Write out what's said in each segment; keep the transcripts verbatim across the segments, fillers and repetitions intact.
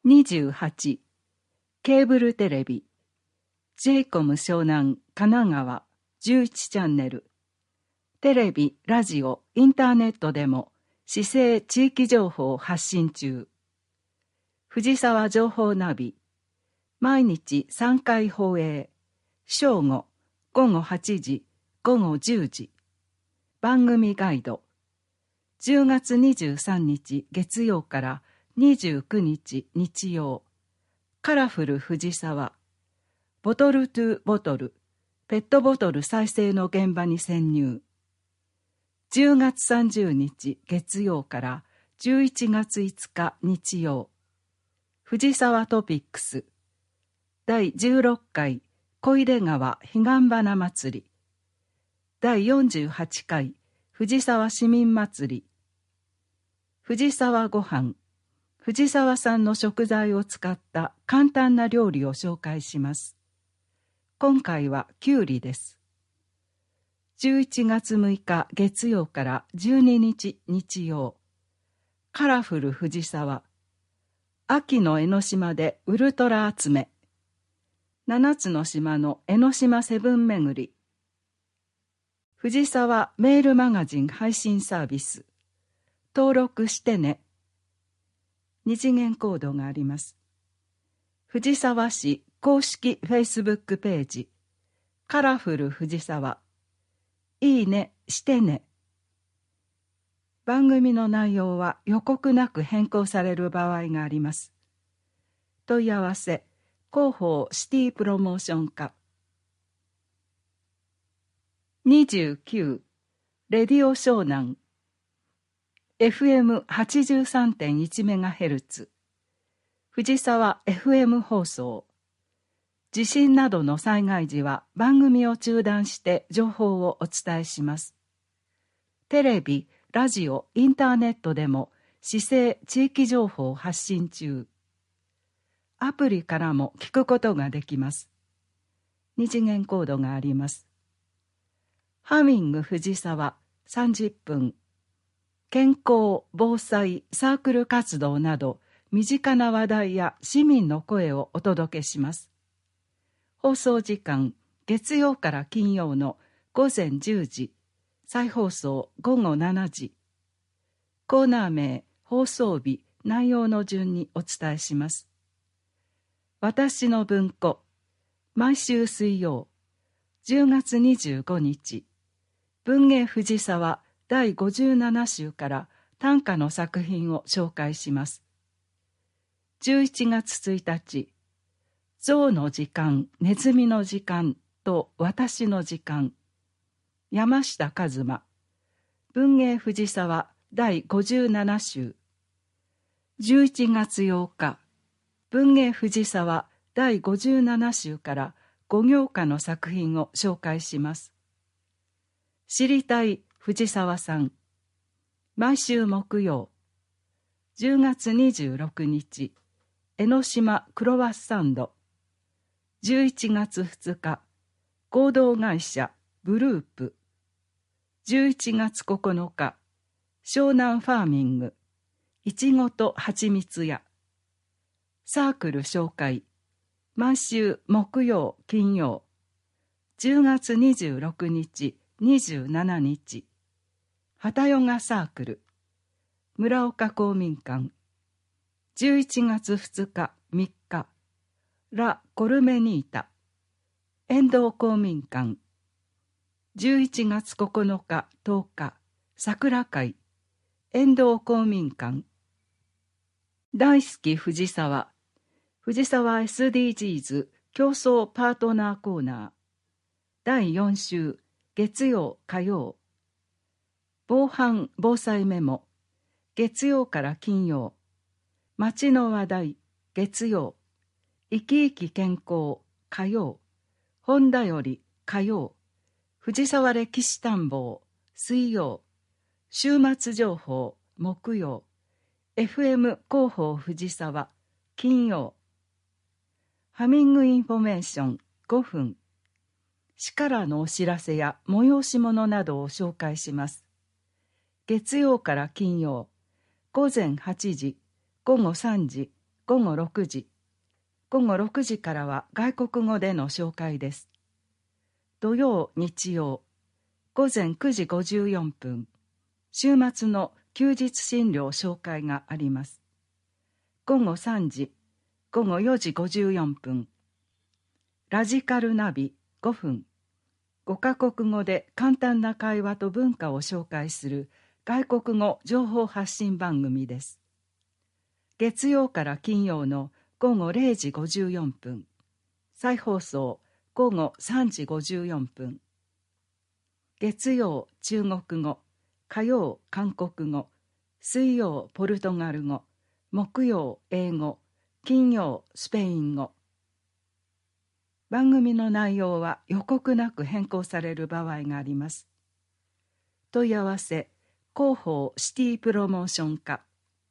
にじゅうはち、ケーブルテレビ、ジェイコム湘南神奈川じゅういちチャンネル、テレビ、ラジオ、インターネットでも市政地域情報を発信中。藤沢情報ナビ、毎日さんかい放映、正午、午後はちじ、午後じゅうじ。番組ガイド、じゅうがつにじゅうさんにち月曜からにじゅうくにち日曜、カラフル藤沢、ボトルトゥボトル、ペットボトル再生の現場に潜入。じゅうがつさんじゅうにち月曜からじゅういちがついつか日曜、藤沢トピックス、だいじゅうろっかい小出川彼岸花祭り、だいよんじゅうはちかい藤沢市民祭り、藤沢ごはん、藤沢産の食材を使った簡単な料理を紹介します。今回はきゅうりです。じゅういちがつむいか月曜からじゅうににち日曜、カラフル藤沢、秋の江ノ島でウルトラ集め、ななつの島の江ノ島セブン巡り、藤沢メールマガジン配信サービス、登録してね。二次元コードがあります。藤沢市公式フェイスブックページ、カラフル藤沢、いいねしてね。番組の内容は予告なく変更される場合があります。問い合わせ、広報シティプロモーション課。にじゅうきゅう、レディオ湘南、エフエムはちじゅうさんてんいちメガヘルツ、藤沢 エフエム 放送。地震などの災害時は番組を中断して情報をお伝えします。テレビ、ラジオ、インターネットでも市政地域情報を発信中。アプリからも聞くことができます。二次元コードがあります。ハミング藤沢さんじゅっぷん。健康、防災、サークル活動など身近な話題や市民の声をお届けします。放送時間、月曜から金曜のごぜんじゅうじ、再放送ごごしちじ。コーナー名、放送日、内容の順にお伝えします。私の文庫、毎週水曜、じゅうがつにじゅうごにち、文芸藤沢だいごじゅうななしゅうから短歌の作品を紹介します。じゅういちがつついたち、象の時間、ネズミの時間と私の時間。山下一馬。文芸藤沢だいごじゅうななしゅう。じゅういちがつようか、文芸藤沢だいごじゅうななしゅうからごぎょうかの作品を紹介します。知りたい藤沢さん。毎週木曜。じゅうがつにじゅうろくにち、江ノ島クロワッサンド。じゅういちがつふつか、合同会社ブループ。じゅういちがつここのか、湘南ファーミング、いちごとはちみつ屋。サークル紹介、毎週木曜、金曜。じゅうがつにじゅうろくにち、にじゅうしちにち。ハタヨガサークル、村岡公民館。じゅういちがつふつか、みっか。ラ・コルメニータ、遠藤公民館。じゅういちがつここのか、とおか、桜会、遠藤公民館。大好き藤沢、藤沢 エスディージーズ 競争パートナーコーナー。だいよんしゅう、月曜、火曜。防犯防災メモ、月曜から金曜。街の話題、月曜。生き生き健康、火曜。本田より、火曜。藤沢歴史探訪、水曜。週末情報、木曜。エフエム 広報藤沢、金曜。ハミングインフォメーション、ごふん。市からのお知らせや催し物などを紹介します。月曜から金曜、ごぜんはちじ、ごごさんじ、 ごごろくじ。ごごろくじからは外国語での紹介です。土曜、日曜、ごぜんくじごじゅうよんぷん、週末の休日診療紹介があります。ごごさんじ、ごごよじごじゅうよんぷん、ラジカルナビごふん、ごカ国語で簡単な会話と文化を紹介する外国語情報発信番組です。月曜から金曜のごごれいじごじゅうよんぷん、再放送ごごさんじごじゅうよんぷん。月曜中国語、火曜韓国語、水曜ポルトガル語、木曜英語、金曜スペイン語。番組の内容は予告なく変更される場合があります。問い合わせ広報シティプロモーション課。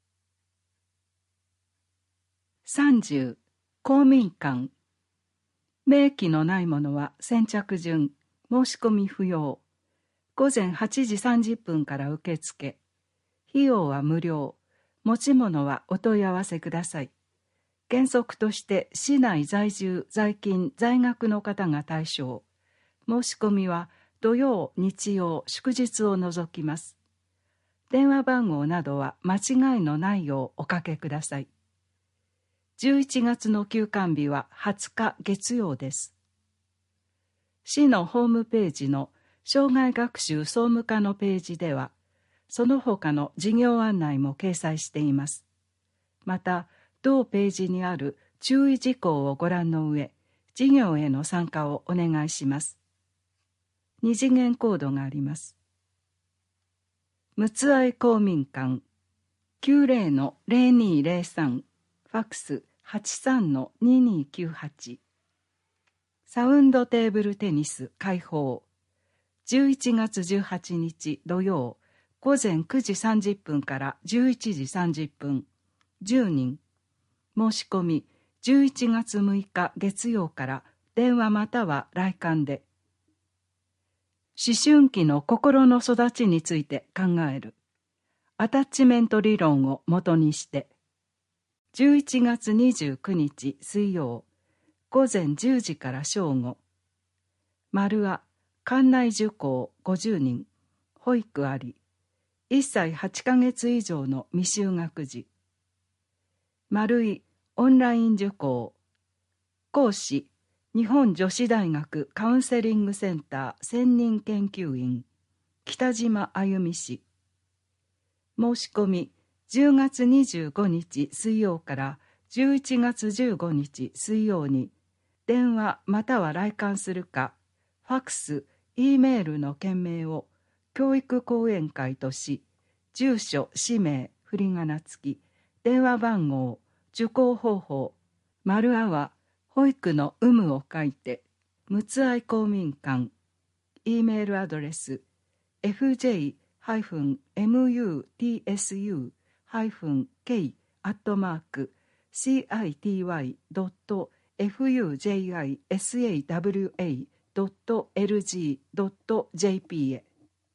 さんじゅう公民館。名機のないものは先着順、申し込み不要。ごぜんはちじさんじゅっぷんから受付。費用は無料。持ち物はお問い合わせください。原則として市内在住、在勤、在学の方が対象。申し込みは土曜、日曜、祝日を除きます。電話番号などは間違いのないようおかけください。じゅういちがつの休館日ははつか月曜です。市のホームページの障害学習総務課のページでは、その他の事業案内も掲載しています。また、同ページにある注意事項をご覧の上、事業への参加をお願いします。二次元コードがあります。むつあい公民館 きゅうぜろのぜろにぜろさん、ファックス はちさんのににきゅうはち。サウンドテーブルテニス開放。じゅういちがつじゅうはちにち土曜、ごぜんくじさんじゅっぷんからじゅういちじさんじゅっぷん、じゅうにん。申し込みじゅういちがつむいか月曜から電話または来館で。思春期の心の育ちについて考える。アタッチメント理論をもとにして。じゅういちがつにじゅうくにち水曜、ごぜんじゅうじから正午。丸あ、館内受講ごじゅうにん、保育あり。いっさいはちかげつ以上の未就学児。丸い、オンライン受講。講師、日本女子大学カウンセリングセンター専任研究員、北島あゆみ氏。申し込み、じゅうがつにじゅうごにち水曜からじゅういちがつじゅうごにち水曜に、電話または来館するか、ファックス、E メールの件名を教育講演会とし、住所、氏名、振り仮名付き、電話番号、受講方法、丸あは保育の有無を書いて、むつあい公民館、E メールアドレス、エフジェイ ムユーティーエスユー ケー アットマーク シーアイティーワイ ドット エフユージェイアイエスエーダブリューエー ドット エルジー ドット ジェーピー へ。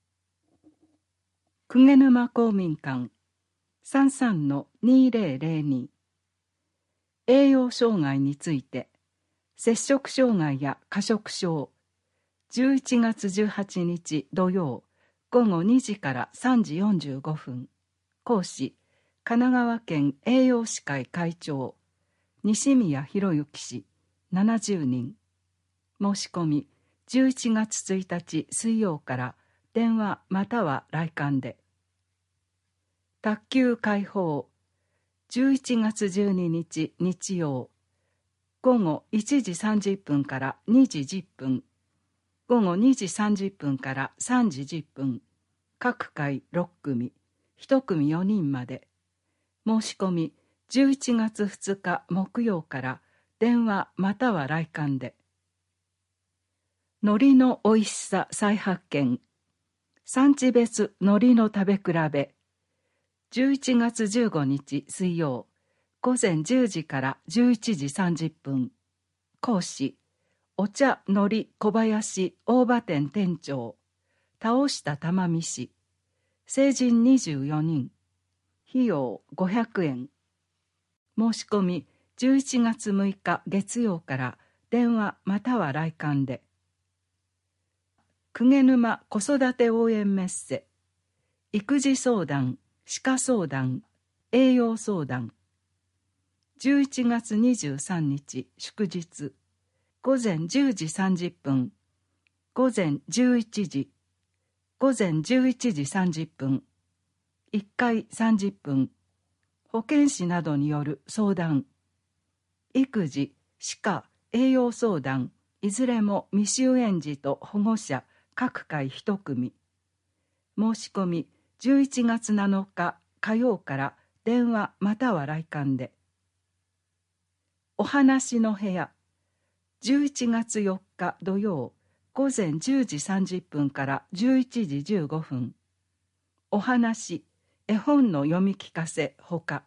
鵠沼公民館 さんさんのにぜろぜろに。栄養障害について、摂食障害や過食症。じゅういちがつじゅうはちにち土曜、ごごにじからさんじよんじゅうごふん。講師、神奈川県栄養士会会長、西宮博之氏、ななじゅうにん。申し込み、じゅういちがつついたち水曜から電話または来館で。卓球開放。じゅういちがつじゅうににち日曜、ごごいちじさんじゅっぷんからにじじゅっぷん、ごごにじさんじゅっぷんからさんじじゅっぷん、各回ろっくみ、いちくみよにんまで。申し込みじゅういちがつふつか木曜から電話または来館で。海苔のおいしさ再発見。産地別海苔の食べ比べ。じゅういちがつじゅうごにち水曜、ごぜんじゅうじからじゅういちじさんじゅっぷん。講師、お茶のり小林大場店店長、倒した玉美氏。成人にじゅうよにん。費用ごひゃくえん。 申し込みじゅういちがつむいか月曜から電話または来館で。鵠沼子育て応援メッセ、育児相談、歯科相談、栄養相談。じゅういちがつにじゅうさんにち祝日、ごぜんじゅうじさんじゅっぷん、ごぜんじゅういちじ、ごぜんじゅういちじさんじゅっぷん、いっかいさんじゅっぷん、保健師などによる相談、育児、歯科、栄養相談、いずれも未就園児と保護者、各回一組。申し込みじゅういちがつなのか火曜から電話または来館で。お話の部屋、じゅういちがつよっか土曜、ごぜんじゅうじさんじゅっぷんからじゅういちじじゅうごふん。お話、絵本の読み聞かせほか。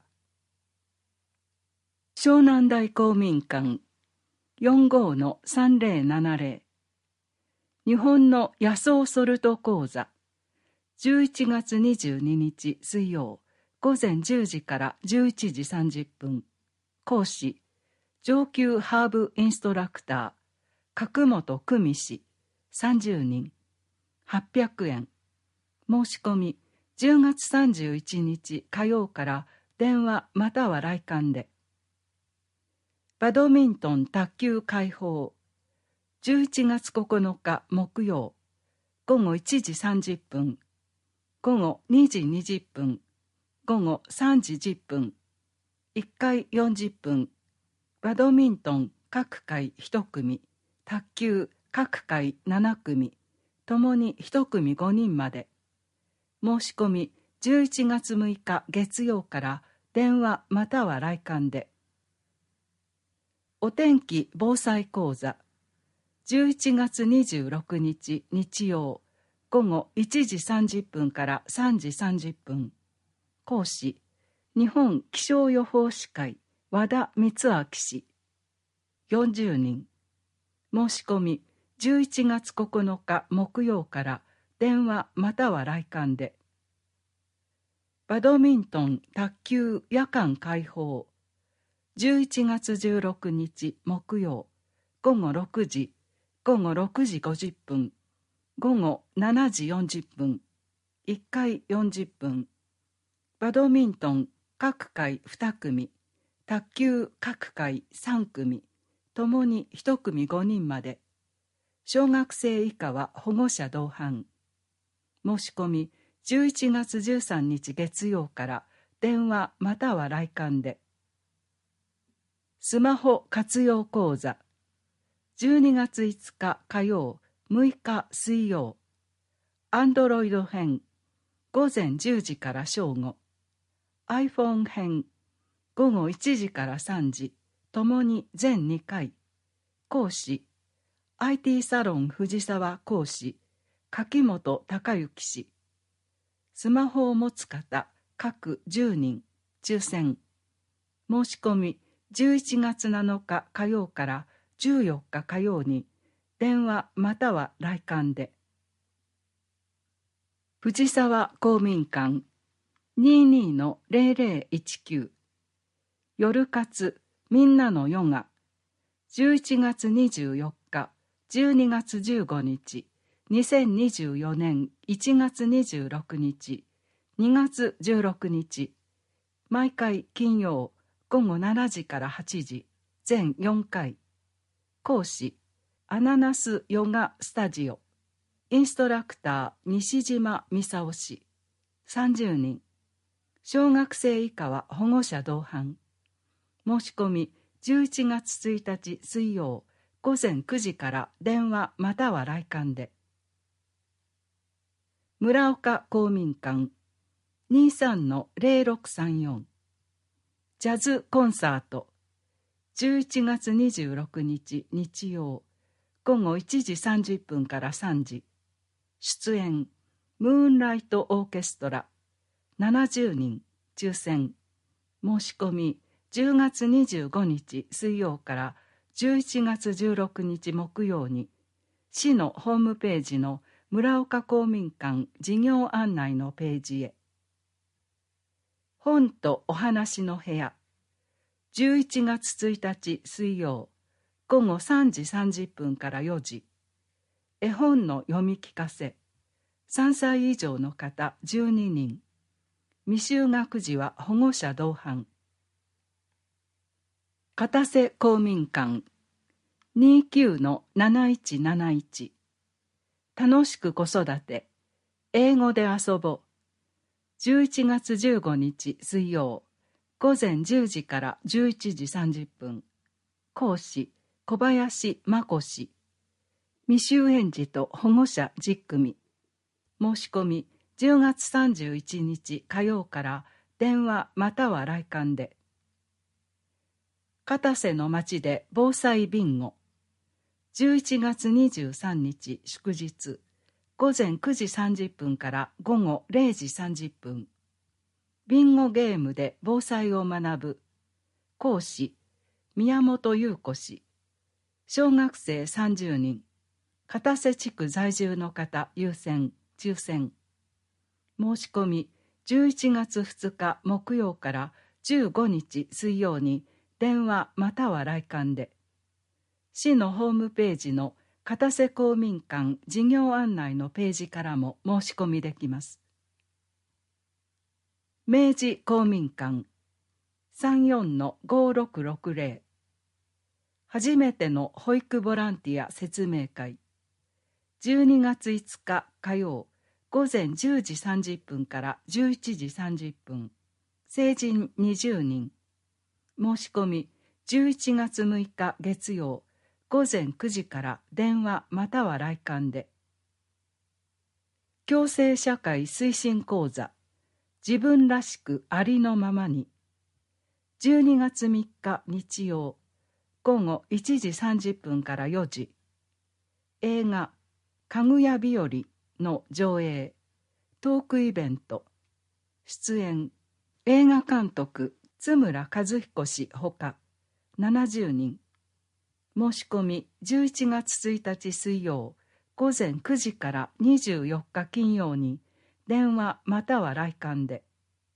湘南台公民館 よんごのさんぜろななぜろ 日本の野草ソルト講座、じゅういちがつにじゅうににち水曜、ごぜんじゅうじからじゅういちじさんじゅっぷん。講師、上級ハーブインストラクター、角本久美氏、さんじゅうにん、はっぴゃくえん。申し込み、じゅうがつさんじゅういちにち火曜から電話または来館で。バドミントン卓球開放、じゅういちがつここのか木曜、ごごいちじさんじゅっぷん、ごごにじにじゅっぷん、ごごさんじじゅっぷん、いっかいよんじゅっぷん、バドミントン各回いち組、卓球各回なな組、ともにいち組ごにんまで。申し込みじゅういちがつむいか月曜から電話または来館で。お天気防災講座、じゅういちがつにじゅうろくにち日曜、ごごいちじさんじゅっぷんからさんじさんじゅっぷん。講師、日本気象予報士会和田光明氏、よんじゅうにん。申し込みじゅういちがつここのか木曜から電話または来館で。バドミントン卓球夜間開放、じゅういちがつじゅうろくにち木曜、ごごろくじ、ごごろくじごじゅっぷん、ごごしちじよんじゅっぷん、いっかいよんじゅっぷん。バドミントン各回に組、卓球各回さん組、ともにいち組ごにんまで。小学生以下は保護者同伴。申し込みじゅういちがつじゅうさんにち月曜から電話または来館で。スマホ活用講座、じゅうにがついつか火曜、むいか水曜、アンドロイド編、ごぜんじゅうじから正午、iPhone 編、ごごいちじからさんじ、ともに全にかい。講師、アイティー サロン藤沢講師、柿本隆之氏。スマホを持つ方、各じゅうにん、抽選。申し込み、じゅういちがつなのか火曜からじゅうよっか火曜に、電話または来館で。藤沢公民館 にじゅうにのぜろぜろいちきゅう、夜活みんなのヨガ、じゅういちがつにじゅうよっか、じゅうにがつじゅうごにち、にせんにじゅうよねんいちがつにじゅうろくにち、にがつじゅうろくにち、毎回金曜ごごしちじからはちじ、全よんかい。講師、アナナスヨガスタジオ。インストラクター、西島美沙夫氏。さんじゅうにん。小学生以下は保護者同伴。申し込みじゅういちがつついたち水曜、ごぜんくじから電話または来館で。村岡公民館 にじゅうさんのぜろろくさんよん、ジャズコンサート、じゅういちがつにじゅうろくにち日曜、ごごいちじさんじゅっぷんからさんじ。出演、ムーンライトオーケストラ、ななじゅうにん、抽選。申し込みじゅうがつにじゅうごにち水曜からじゅういちがつじゅうろくにち木曜に、市のホームページの村岡公民館事業案内のページへ。本とお話の部屋、 じゅういちがつついたち水曜ごごさんじさんじゅっぷんからよじ、絵本の読み聞かせ、さんさい以上の方じゅうににん、未就学児は保護者同伴。片瀬公民館 にじゅうきゅうのなないちなないち、楽しく子育て、英語で遊ぼう。じゅういちがつじゅうごにち水曜ごぜんじゅうじからじゅういちじさんじゅっぷん。講師小林真子氏。未就園児と保護者じゅっくみ。申し込みじゅうがつさんじゅういちにち火曜から電話または来館で。片瀬の町で防災ビンゴ。じゅういちがつにじゅうさんにち祝日ごぜんくじさんじゅっぷんからごごれいじさんじゅっぷん。ビンゴゲームで防災を学ぶ。講師宮本優子氏。小学生さんじゅうにん。片瀬地区在住の方優先抽選。申し込みじゅういちがつふつか木曜からじゅうごにち水曜に電話または来館で。市のホームページの片瀬公民館事業案内のページからも申し込みできます。明治公民館 さんよんのごろくろくぜろ、初めての保育ボランティア説明会。じゅうにがついつか火曜ごぜんじゅうじさんじゅっぷんからじゅういちじさんじゅっぷん。成人にじゅうにん。申し込みじゅういちがつむいか月曜ごぜんくじから電話または来館で。共生社会推進講座自分らしくありのままに。じゅうにがつみっか日曜ごごいちじさんじゅっぷんからよじ。映画かぐや日和の上映、トークイベント、出演、映画監督津村和彦氏ほかななじゅうにん。申し込みじゅういちがつついたち水曜ごぜんくじからにじゅうよっか金曜に電話または来館で。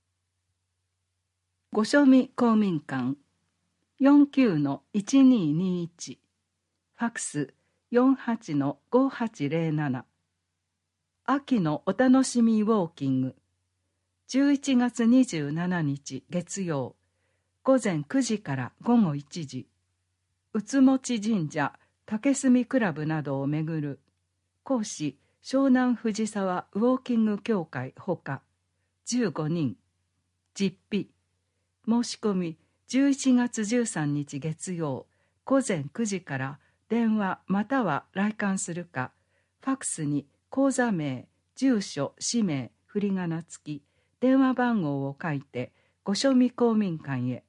御所見公民館 よんきゅうのいちにーにーいち、ファクス よんはちのごはちぜろなな。秋のお楽しみウォーキングじゅういちがつにじゅうしちにち月曜ごぜんくじからごごいちじ。宇津持神社竹住クラブなどをめぐる。講師湘南藤沢ウォーキング協会ほかじゅうごにん。実費申し込みじゅういちがつじゅうさんにち月曜ごぜんくじから電話または来館するか、ファクスに口座名、住所、氏名、振り仮名付き、電話番号を書いて御所見公民館へ。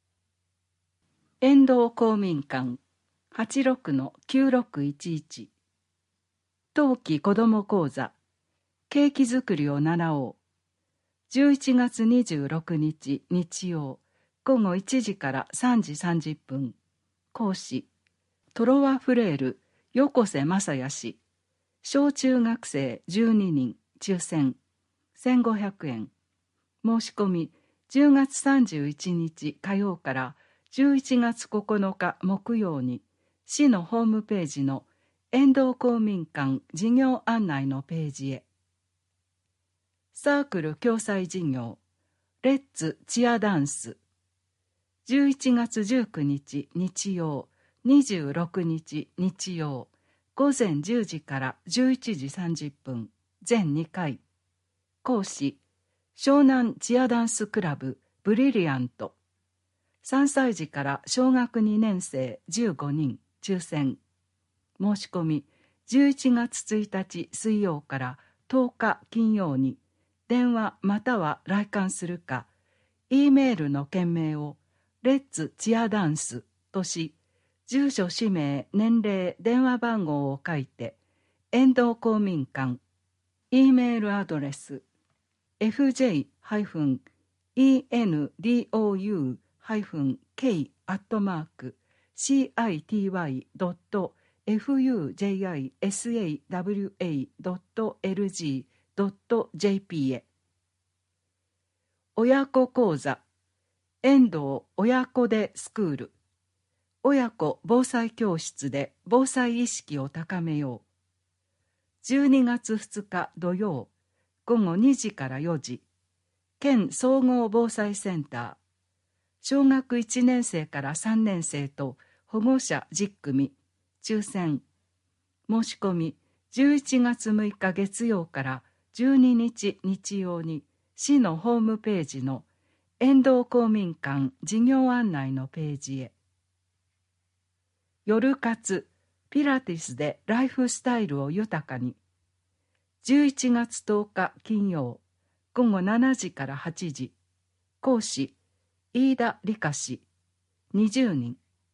遠藤公民館 はちろくのきゅうろくいちいち。冬季子ども講座ケーキ作りを習おう。じゅういちがつにじゅうろくにち日曜ごごいちじからさんじさんじゅっぷん。講師トロワフレール横瀬正也氏。小中学生じゅうににん抽選せんごひゃくえん。申し込みじゅうがつさんじゅういちにち火曜からじゅういちがつここのか木曜に市のホームページの遠藤公民館事業案内のページへ。サークル共済事業レッツチアダンスじゅういちがつじゅうくにち日曜にじゅうろくにち日曜ごぜんじゅうじからじゅういちじさんじゅっぷん全にかい。講師湘南チアダンスクラブブリリアント。さんさいじから小学にねんせいじゅうごにん抽選。申し込みじゅういちがつついたち水曜からとおか金曜に電話または来館するか、E メールの件名をレッツチアダンスとし、住所氏名年齢電話番号を書いて遠藤公民館 E メールアドレス エフジェイ エヌドウ ケー アットマーク シーアイティーワイ ドット エフユージェイアイエスエーダブリューエー ドット エルジー ドット ジェーピー へ。親子講座遠藤親子でスクール、親子防災教室で防災意識を高めよう。じゅうにがつふつか土曜、午後にじからよじ、県総合防災センター、小学いちねんせいからさんねんせいと保護者じゅっくみ、抽選。申し込みじゅういちがつむいか月曜からじゅうににち日曜に市のホームページの遠藤公民館事業案内のページへ。夜活ピラティスでライフスタイルを豊かに。じゅういちがつとおか金曜、午後しちじからはちじ。講師飯田理香氏、にじゅうにん。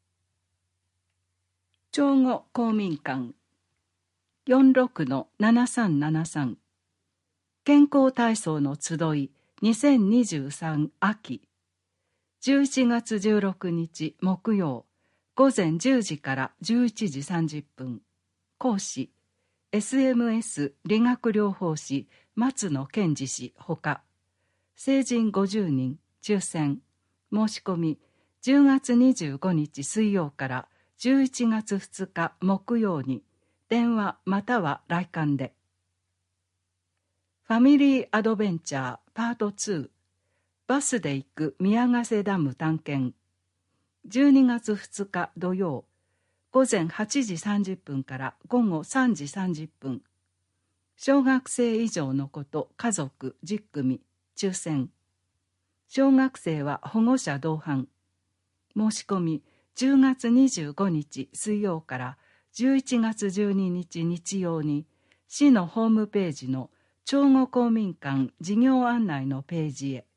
長後公民館 よんろくのななさんななさん 健康体操の集いにせんにじゅうさん秋、じゅういちがつじゅうろくにち木曜、午前じゅうじからじゅういちじさんじゅっぷん。講師 エスエムエス 理学療法士松野健二氏ほか、成人ごじゅうにん、抽選。申し込みじゅうがつにじゅうごにち水曜からじゅういちがつふつか木曜に電話または来館で。ファミリーアドベンチャーパートツー、バスで行く宮ヶ瀬ダム探検。じゅうにがつふつか土曜、午前はちじさんじゅっぷんから午後さんじさんじゅっぷん。小学生以上の子と家族じゅっくみ、抽選。小学生は保護者同伴。申し込みじゅうがつにじゅうごにち水曜からじゅういちがつじゅうににち日曜に市のホームページの長後公民館事業案内のページへ。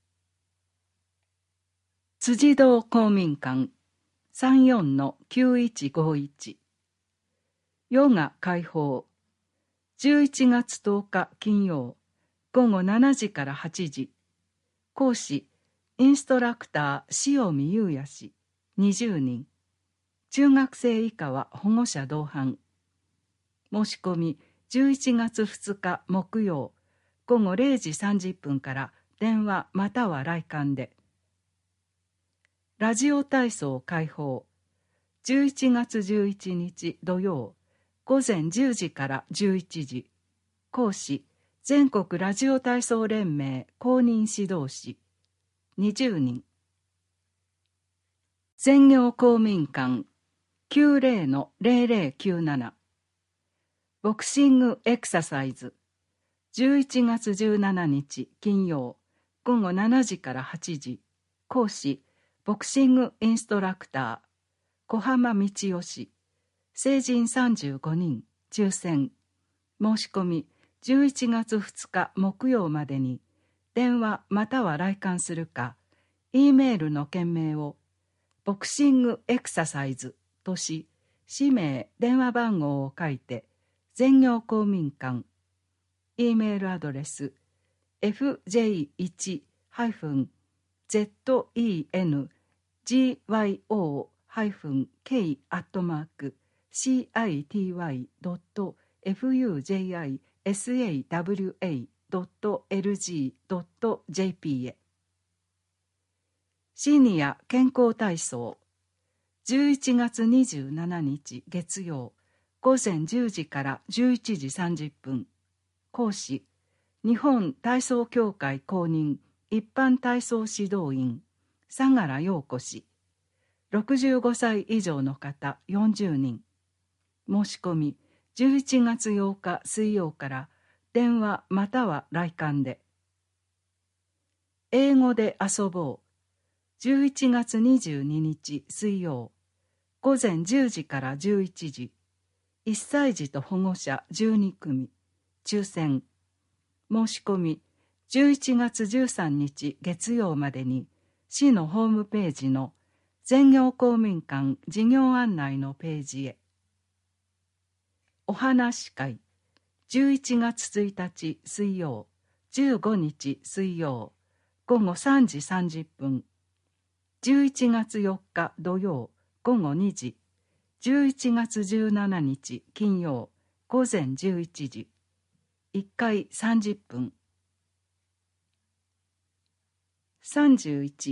辻堂公民館 さんよんのきゅういちごいち。ヨガ開放じゅういちがつとおか金曜、午後しちじからはちじ。講師インストラクター塩見優也氏、にじゅうにん。中学生以下は保護者同伴。申し込みじゅういちがつふつか木曜、午後れいじさんじゅっぷんから電話または来館で。ラジオ体操開放じゅういちがつじゅういちにち土曜、午前じゅうじからじゅういちじ。講師全国ラジオ体操連盟公認指導士、にじゅうにん。全業公民館 きゅうじゅうのぜろぜろきゅうなな。ボクシングエクササイズじゅういちがつじゅうしちにち金曜、午後しちじからはちじ。講師ボクシングインストラクター小浜道夫氏、成人さんじゅうごにん、抽選。申し込みじゅういちがつふつか木曜までに電話または来館するか、Eメールの件名をボクシングエクササイズとし、氏名電話番号を書いて全業公民館 Eメールアドレス エフジェイワン ゼットイーエヌジーワイオー ケー アットマーク シーアイティーワイ ドット エフユージェイアイエスエーダブリューエー ドット エルジー ドット ジェーピー へ。シニア健康体操じゅういちがつにじゅうしちにち月曜、午前じゅうじからじゅういちじさんじゅっぷん。講師日本体操協会公認一般体操指導員相良陽子氏、ろくじゅうごさい以上の方よんじゅうにん。申し込みじゅういちがつようか水曜から電話または来館で。英語で遊ぼうじゅういちがつにじゅうににち水曜、午前じゅうじからじゅういちじ。いっさい児と保護者じゅうにくみ、抽選。申し込みじゅういちがつじゅうさんにち月曜までに市のホームページの全業公民館事業案内のページへ。お話会じゅういちがつついたち水曜、じゅうごにち水曜、午後さんじさんじゅっぷん。じゅういちがつよっか土曜、午後にじ。じゅういちがつじゅうしちにち金曜、午前じゅういちじ。いっかいさんじゅっぷん。さんじゅういち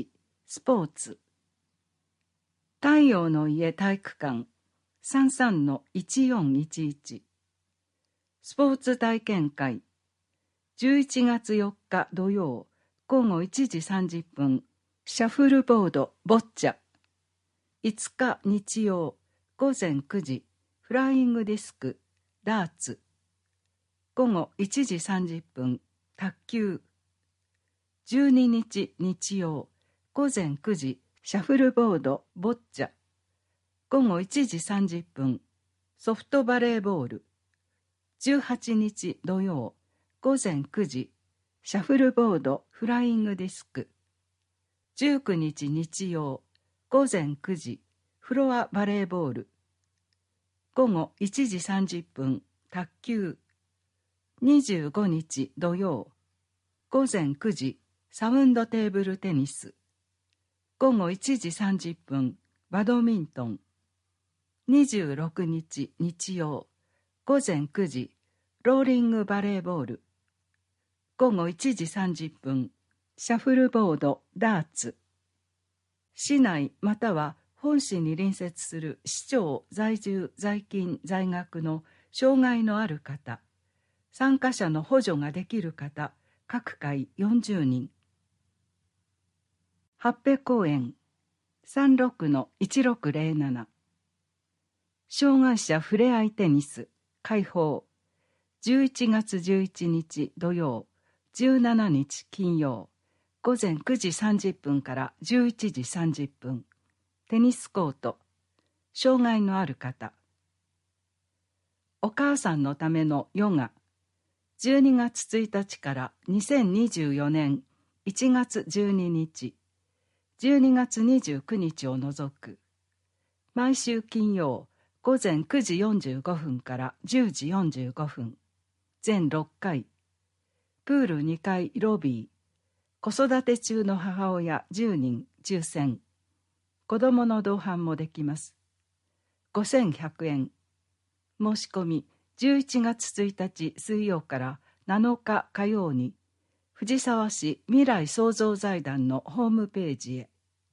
スポーツ。太陽の家体育館 さんさんのいちよんいちいち。スポーツ体験会。じゅういちがつよっか土曜午後いちじさんじゅっぷん、シャフルボードボッチャ。いつか日曜午前くじ、フライングディスク、ダーツ。午後いちじさんじゅっぷん、卓球。じゅうににち日曜午前くじ、シャフルボードボッチャ。午後いちじさんじゅっぷん、ソフトバレーボール。じゅうはちにち土曜午前くじ、シャフルボードフライングディスク。じゅうくにち日曜午前くじ、フロアバレーボール。午後いちじさんじゅっぷん、卓球。にじゅうごにち土曜午前くじ、サウンドテーブルテニス。午後いちじさんじゅっぷん、バドミントン。にじゅうろくにち日曜午前くじ、ローリングバレーボール。午後いちじさんじゅっぷん、シャフルボードダーツ。市内または本市に隣接する市町在住在勤在学の障害のある方、参加者の補助ができる方、各回よんじゅうにん。八辺公園 さんろくのいちろくぜろなな。障害者ふれあいテニス開放。じゅういちがつじゅういちにち土曜、じゅうしちにち金曜、午前くじさんじゅっぷんからじゅういちじさんじゅっぷん。テニスコート。障害のある方。お母さんのためのヨガ。じゅうにがつついたちからにせんにじゅうよねんいちがつじゅうににち、じゅうにがつにじゅうくにちを除く。毎週金曜、午前くじよんじゅうごふんからじゅうじよんじゅうごふん。全ろっかい。プールにかいロビー。子育て中の母親じゅうにん抽選。子どもの同伴もできます。ごせんひゃくえん。申し込みじゅういちがつついたち水曜からなのか火曜に藤沢市未来創造財団のホームページへ。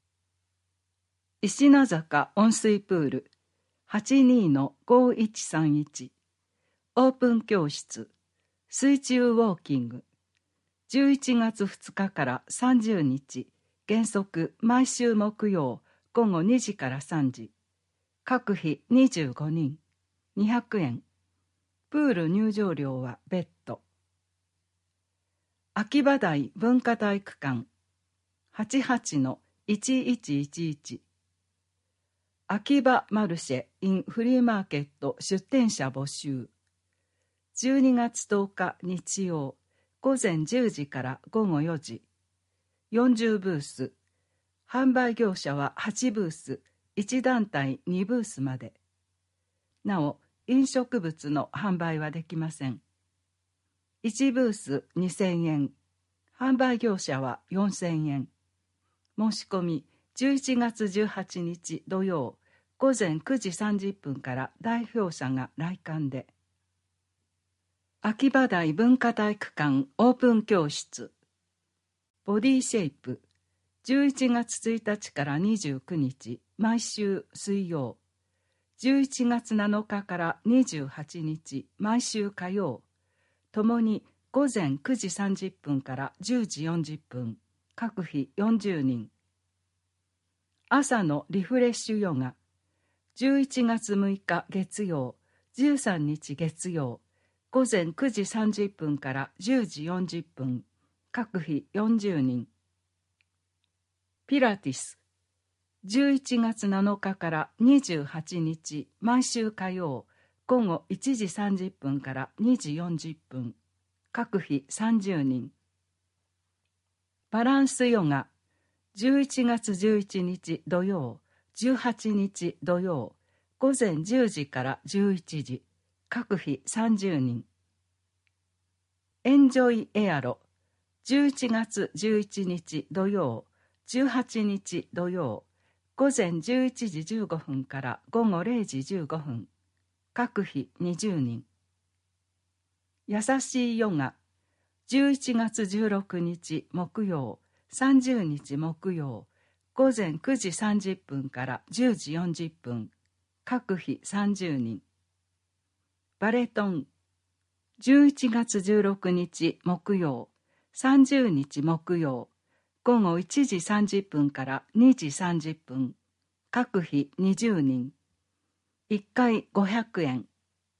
石名坂温水プール はちじゅうにのごいちさんいち。オープン教室水中ウォーキング。じゅういちがつふつかからさんじゅうにち、原則毎週木曜午後にじからさんじ。各日にじゅうごにん、にひゃくえん。プール入場料は別途。秋葉台文化体育館 はちじゅうはちのいちいちいちいち。秋葉マルシェ in フリーマーケット出店者募集。じゅうにがつとおか日曜午前じゅうじからごごよじ。よんじゅうブース。販売業者ははちブース、いち団体にブースまで。なお、飲食物の販売はできません。いちブースにせんえん。販売業者はよんせんえん。申し込みじゅういちがつじゅうはちにち土曜午前くじさんじゅっぷんから代表者が来館で。秋葉台文化体育館オープン教室。ボディシェイプ。じゅういちがつついたちからにじゅうくにち、毎週水曜。じゅういちがつなのかからにじゅうはちにち、毎週火曜。ともに午前くじさんじゅっぷんからじゅうじよんじゅっぷん。各日よんじゅうにん。朝のリフレッシュヨガ。じゅういちがつむいか月曜、じゅうさんにち月曜。午前くじさんじゅっぷんからじゅうじよんじゅっぷん。各日よんじゅうにん。ピラティス。じゅういちがつなのかからにじゅうはちにち、毎週火曜、午後いちじさんじゅっぷんからにじよんじゅっぷん。各日さんじゅうにん。バランスヨガ。じゅういちがつじゅういちにち土曜、じゅうはちにち土曜、午前じゅうじからじゅういちじ。各日さんじゅうにん。エンジョイエアロ。じゅういちがつじゅういちにち土曜、じゅうはちにち土曜、午前じゅういちじじゅうごふんからごごれいじじゅうごふん。各日にじゅうにん。優しいヨガ。じゅういちがつじゅうろくにち木曜、さんじゅうにち木曜、 午前くじさんじゅっぷんからじゅうじよんじゅっぷん、各日さんじゅうにん。バレトン、じゅういちがつじゅうろくにち木曜、さんじゅうにち木曜、午後いちじさんじゅっぷんからにじさんじゅっぷん、各日にじゅうにん。いっかいごひゃくえん。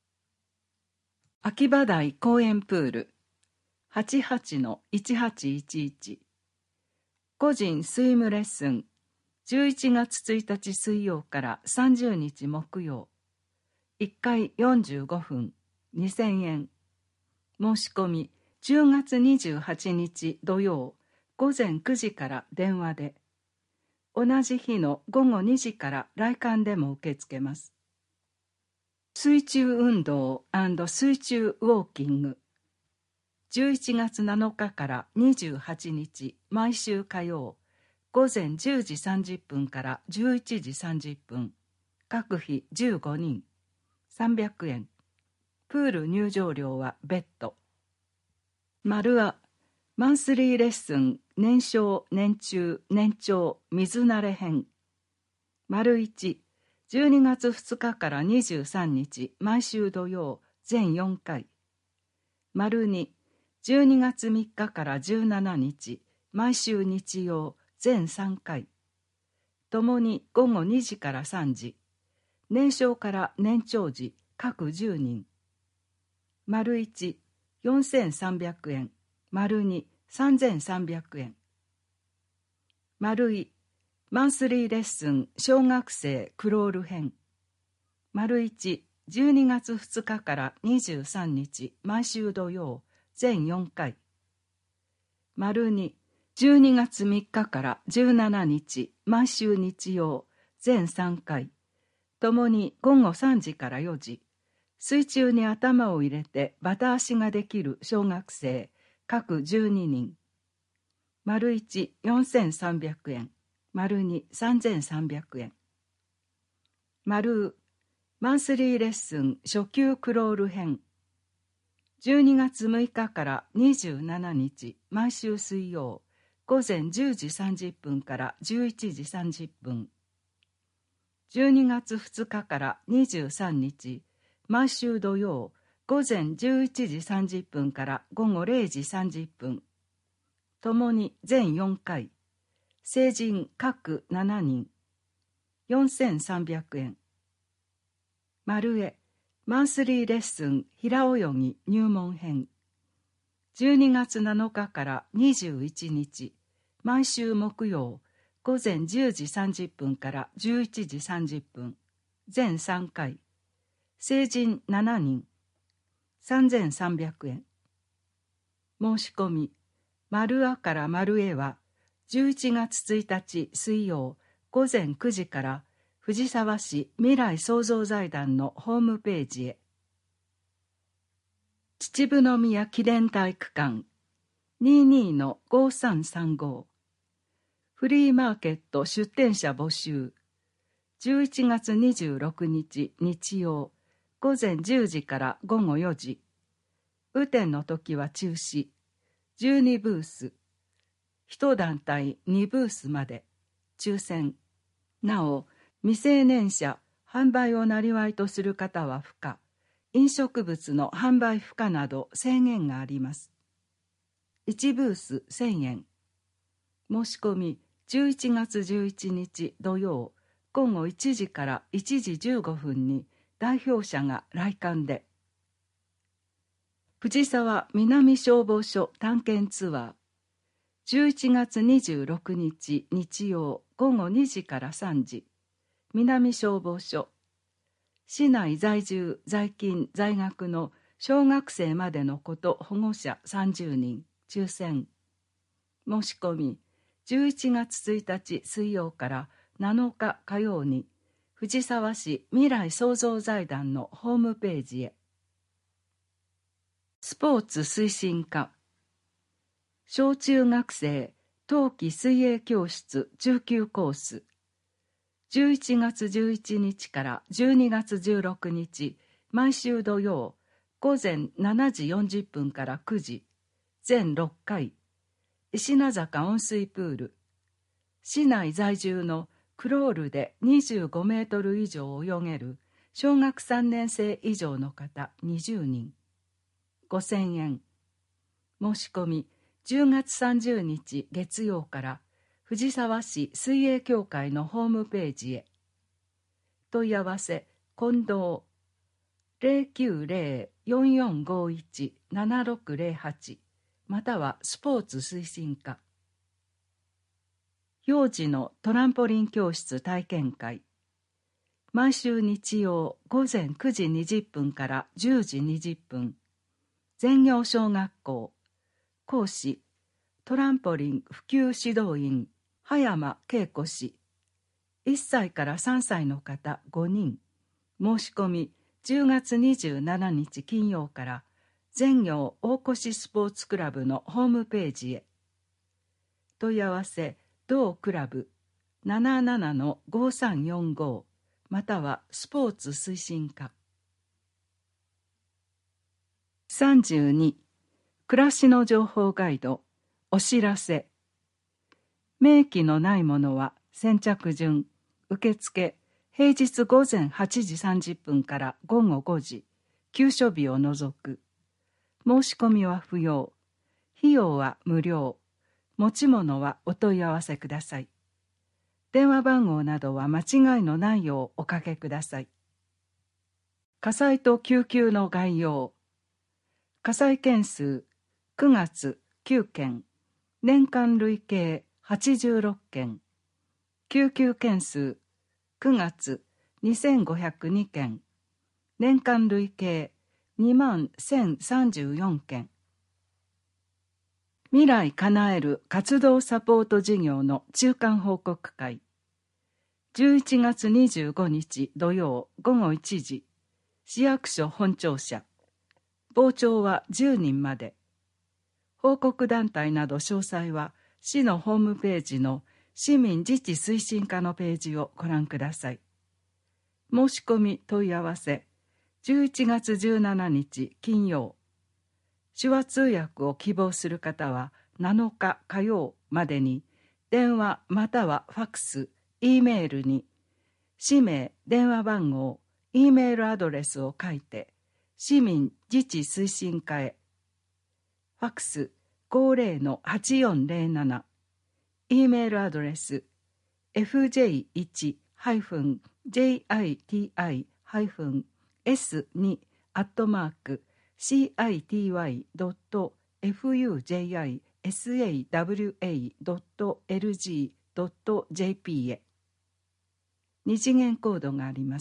秋葉台公園プール はちはちのいちはちいちいち。個人スイムレッスンじゅういちがつついたち水曜からさんじゅうにち木曜。いっかいよんじゅうごふんにせんえん。申し込みじゅうがつにじゅうはちにち土曜午前くじから電話で。同じ日の午後にじから来館でも受け付けます。水中運動&水中ウォーキングじゅういちがつなのかからにじゅうはちにち毎週火曜午前じゅうじさんじゅっぷんからじゅういちじさんじゅっぷん、各日じゅうごにん、さんびゃくえん。プール入場料は別途。丸はマンスリーレッスン年少年中年長水慣れ編。丸いち、じゅうにがつふつかからにじゅうさんにち毎週土曜全よんかい。丸に、じゅうにがつみっかからじゅうしちにち毎週日曜全さんかい。ともに午後にじからさんじ。年少から年長時各じゅうにん。丸いち、よんせんさんびゃくえん。丸に、さんぜんさんびゃくえん。丸い、マンスリーレッスン小学生クロール編。丸いち、じゅうにがつふつかからにじゅうさんにち毎週土曜全よんかい。丸に、じゅうにがつみっかからじゅうしちにち毎週日曜全さんかい。ともに午後さんじからよじ。水中に頭を入れてバタ足ができる小学生各じゅうににん。丸いち、よんせんさんびゃくえん。丸に、さんぜんさんびゃくえん。丸、マンスリーレッスン初級クロール編。じゅうにがつむいかからにじゅうしちにち毎週水曜午前じゅうじさんじゅっぷんからじゅういちじさんじゅっぷん。じゅうにがつふつかからにじゅうさんにち毎週土曜午前じゅういちじさんじゅっぷんから午後れいじさんじゅっぷん。ともに全よんかい。成人各しちにん。よんせんさんびゃくえん。丸へマンスリーレッスン平泳ぎ入門編。じゅうにがつなのかからにじゅういちにち毎週木曜午前じゅうじさんじゅっぷんからじゅういちじさんじゅっぷん。全さんかい。成人しちにん。さんぜんさんびゃくえん。申し込み丸あから丸えはじゅういちがつついたち水曜午前くじから藤沢市未来創造財団のホームページへ。秩父宮記念体育館 にじゅうにのごさんさんご。フリーマーケット出店者募集。じゅういちがつにじゅうろくにち日曜午前じゅうじからごごよじ。雨天の時は中止。じゅうにブース。いち団体にブースまで。抽選。なお、未成年者販売を生業とする方は不可。飲食物の販売不可など制限があります。いちブースせんえん。申し込みじゅういちがつじゅういちにち土曜午後いちじからいちじじゅうごふんに代表者が来館で。藤沢南消防署探検ツアー。じゅういちがつにじゅうろくにち日曜午後にじからさんじ。南消防署。市内在住在勤在学の小学生までの子と保護者さんじゅうにん。抽選。申し込みじゅういちがつついたち水曜からなのか火曜に藤沢市未来創造財団のホームページへ。スポーツ推進課。小中学生冬季水泳教室中級コース。じゅういちがつじゅういちにちからじゅうにがつじゅうろくにち毎週土曜午前しちじよんじゅっぷんからくじ。全ろっかい。石名坂温水プール。 市内在住のクロールでにじゅうごメートル以上泳げる小学さんねん生以上の方にじゅうにん、ごせんえん。申し込みじゅうがつさんじゅうにち月曜から藤沢市水泳協会のホームページへ。問い合わせ近藤 ゼロきゅうゼロ よんよんごいち ななろくゼロはち またはスポーツ推進課。幼児のトランポリン教室体験会。毎週日曜午前くじにじゅっぷんからじゅうじにじゅっぷん。全業小学校。講師トランポリン普及指導員葉山恵子氏。いっさいからさんさいの方ごにん。申し込みじゅうがつにじゅうしちにち金曜から全業大越スポーツクラブのホームページへ。問い合わせ同クラブ ななななのごさんよんご またはスポーツ推進課。さんじゅうに暮らしの情報ガイドお知らせ。明記のないものは先着順受付平日午前はちじさんじゅっぷんから午後ごじ、休所日を除く。申し込みは不要。費用は無料。持ち物はお問い合わせください。電話番号などは間違いのないようおかけください。火災と救急の概要。火災件数くがつきゅうけん、年間累計はちじゅうろっけん。救急件数くがつにせんごひゃくにけん、年間累計にまんせんさんじゅうよんけん。未来かなえる活動サポート事業の中間報告会。じゅういちがつにじゅうごにち土曜ごごいちじ、市役所本庁舎。傍聴はじゅうにんまで。報告団体など詳細は市のホームページの市民自治推進課のページをご覧ください。申し込み問い合わせじゅういちがつじゅうしちにち金曜。手話通訳を希望する方はなのか火曜までに電話またはファックス、Eメールに氏名、電話番号、Eメールアドレスを書いて市民自治推進課へ。ファックス ごぜろのはちよんぜろなな、Eメールアドレス エフジェイワン ジェイアイティーアイ エスに アットマーク シーアイティーワイ ドット エフユージェイアイ サワー ドット エルジー ドット ジェーピー へ。二次元コードがあります。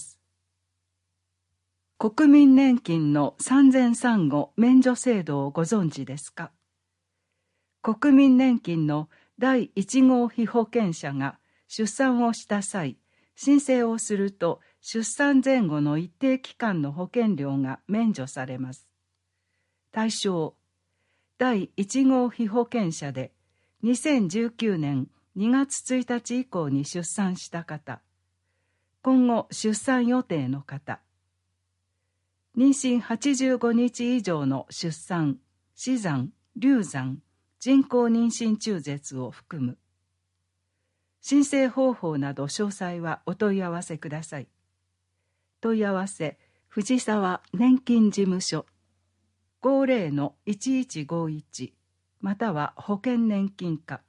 国民年金の産前産後免除制度をご存知ですか？国民年金のだいいち号被保険者が出産をした際、申請をすると出産前後の一定期間の保険料が免除されます。対象、だいいち号被保険者でにせんじゅうきゅうねんにがつついたち以降に出産した方、今後出産予定の方、妊娠はちじゅうごにち以上の出産、死産、流産、人工妊娠中絶を含む。申請方法など詳細はお問い合わせください。問い合わせ藤沢年金事務所 ごぜろのいちいちごいち または保険年金課。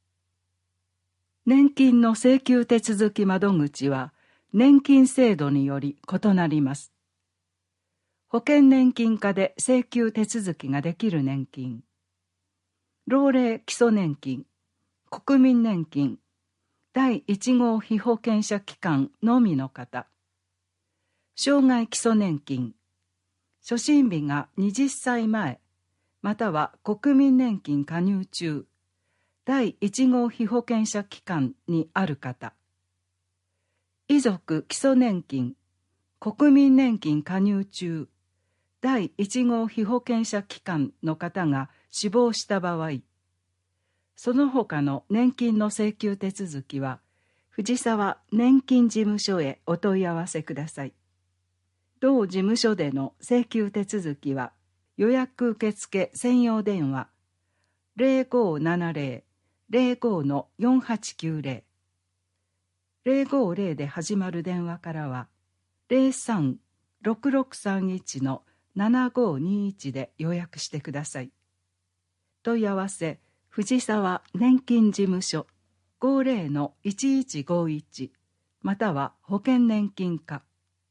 年金の請求手続き窓口は年金制度により異なります。保険年金課で請求手続きができる年金、老齢基礎年金、国民年金、だいいち号被保険者期間のみの方、障害基礎年金、初診日がはたちまえ、または国民年金加入中、だいいち号被保険者期間にある方、遺族基礎年金、国民年金加入中、だいいち号被保険者期間の方が死亡した場合、その他の年金の請求手続きは、藤沢年金事務所へお問い合わせください。同事務所での請求手続きは、予約受付専用電話ゼロごーななゼゼロごのよんはちきゅうゼロ、ゼロごゼロで始まる電話からは、ゼロさんろくろくさんいちのななごにいちで予約してください。問い合わせ、藤沢年金事務所 ごゼロのいちいちごいち または保険年金課。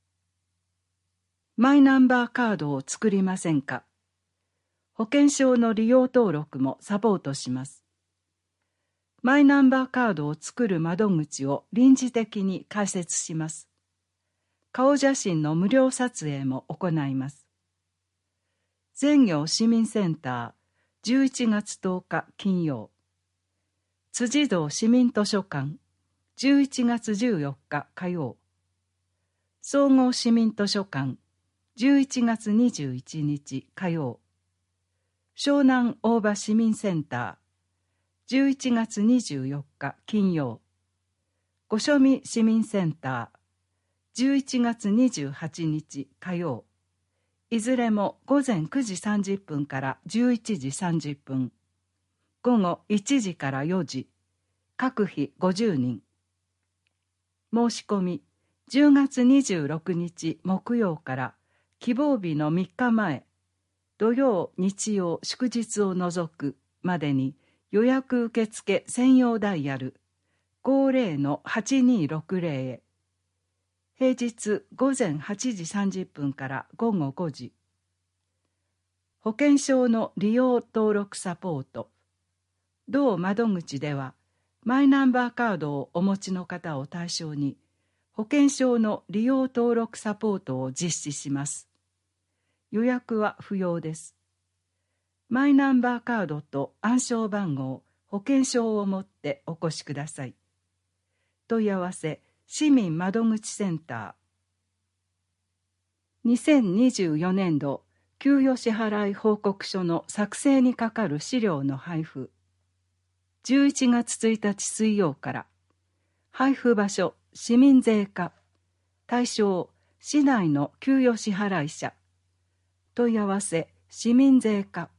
マイナンバーカードを作りませんか？保険証の利用登録もサポートします。マイナンバーカードを作る窓口を臨時的に開設します。顔写真の無料撮影も行います。全業市民センターじゅういちがつとおか金曜。辻堂市民図書館じゅういちがつじゅうよっか火曜。総合市民図書館じゅういちがつにじゅういちにち火曜。湘南大場市民センターじゅういちがつにじゅうよっか金曜。御所見市民センターじゅういちがつにじゅうはちにち火曜。いずれもごぜんくじさんじゅっぷんからじゅういちじさんじゅっぷん、午後いちじからよじ、各日ごじゅうにん。申し込みじゅうがつにじゅうろくにち木曜から希望日のみっかまえ、土曜、日曜、祝日を除くまでに予約受付専用ダイヤルごゼロのはちにろくゼロへ。平日ごぜんはちじさんじゅっぷんからごごごじ。保険証の利用登録サポート。同窓口では、マイナンバーカードをお持ちの方を対象に、保険証の利用登録サポートを実施します。予約は不要です。マイナンバーカードと暗証番号、保険証を持ってお越しください。問い合わせ、市民窓口センター。にせんにじゅうよねんど給与支払い報告書の作成にかかる資料の配布。じゅういちがつついたち水曜から。配布場所、市民税課。対象、市内の給与支払い者。問い合わせ、市民税課。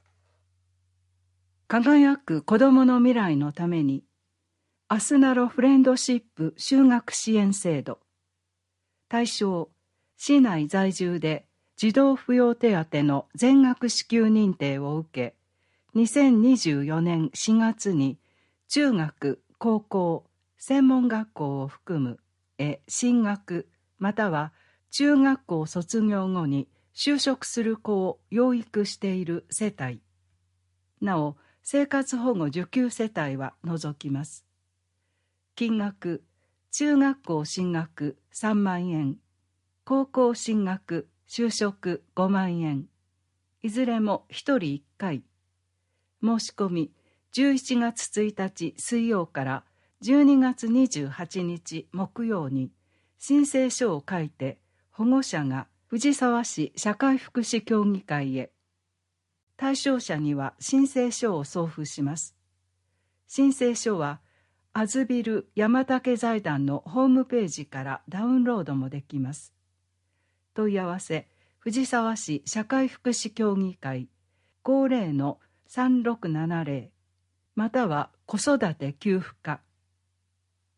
輝く子どもの未来のために、アスナロフレンドシップ就学支援制度。対象、市内在住で児童扶養手当の全額支給認定を受け、にせんにじゅうよねんしがつに中学、高校、専門学校を含むへ進学または中学校卒業後に就職する子を養育している世帯。なお、生活保護受給世帯は除きます。金額、中学校進学さんまんえん、高校進学、就職ごまんえん、いずれもひとりいっかい。申し込みじゅういちがつついたち水曜からじゅうにがつにじゅうはちにち木曜に申請書を書いて保護者が藤沢市社会福祉協議会へ。対象者には申請書を送付します。申請書はあずビル山竹財団のホームページからダウンロードもできます。問い合わせ、藤沢市社会福祉協議会 ごゼロのさんろくななゼロ または子育て給付課